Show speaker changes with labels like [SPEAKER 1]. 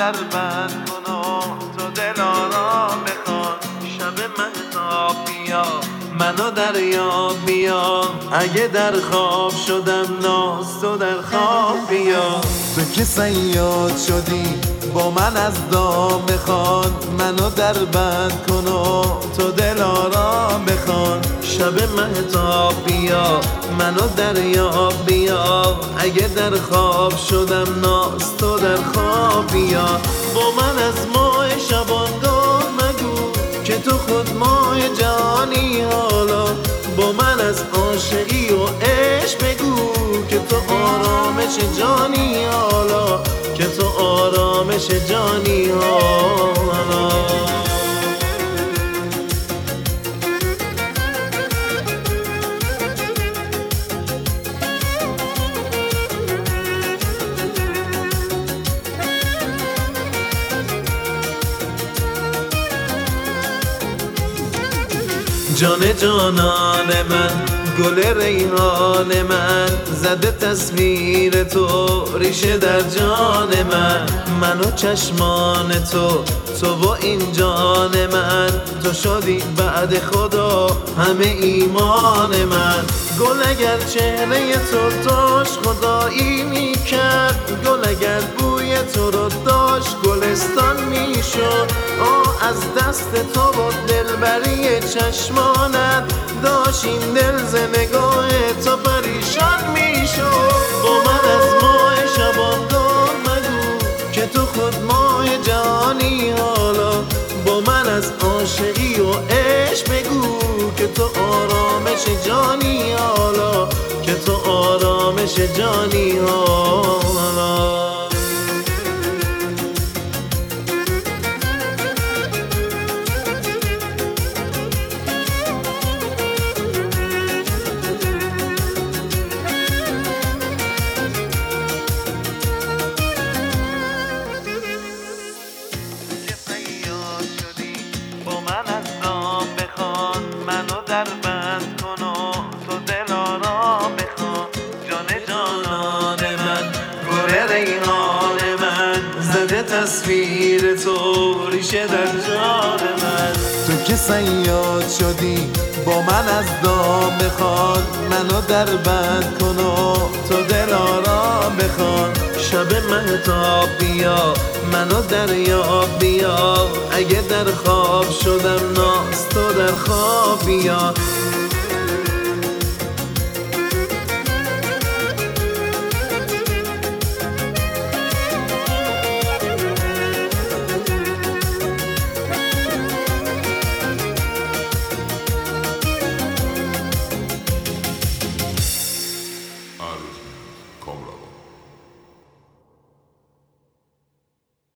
[SPEAKER 1] در بند کن و تو دل آرام بخوان. شب مهتاب بیا منو دریا بیا، اگه در خواب شدم ناز تو در خواب بیا.
[SPEAKER 2] تو که صیاد شدی با من از دام بخوان، منو در بند کن و تو دل آرام بخوان.
[SPEAKER 1] شب مهتاب بیا منو دریا بیا، اگه در خواب شدم ناز تو در خواب بیا. با من از ماه شبانگاه مگو که تو خود ماه جانی، حالا با من از عاشقی و عشق بگو که تو آرامش جانی، حالا که تو آرامش جانی، حالا. جان جانان من، گل ریحان من، زده تصویر تو ریشه در جان من. من و چشمان تو و این جان من، تو شدی بعد خدا همه ایمان من. گل اگر چهره تو داشت خدایی میکرد، گل اگر بوی تو رو داشت گلستان میشد. از دست تو و دلبری چشمانت داشت این دل ز نگاه تو پریشان میشد. با من از ماه شبانگاه مگو که تو خود ماه جانی، حالا با من از عاشقی و عشق بگو که تو آرامش جانی، حالا که تو آرامش جانی، حالا. در بند کن و تو دل آرام بخوان. جان جانان من، گل ریحان من، زده تصویر تو ریشه در جان من.
[SPEAKER 2] تو که صیاد شدی با من از دام بخوان، منو در بند کن و تو دل آرام بخوان.
[SPEAKER 1] شب مهتاب بیا منو دریا بیا، اگه در خواب شدم ناز تو در خواب بیا.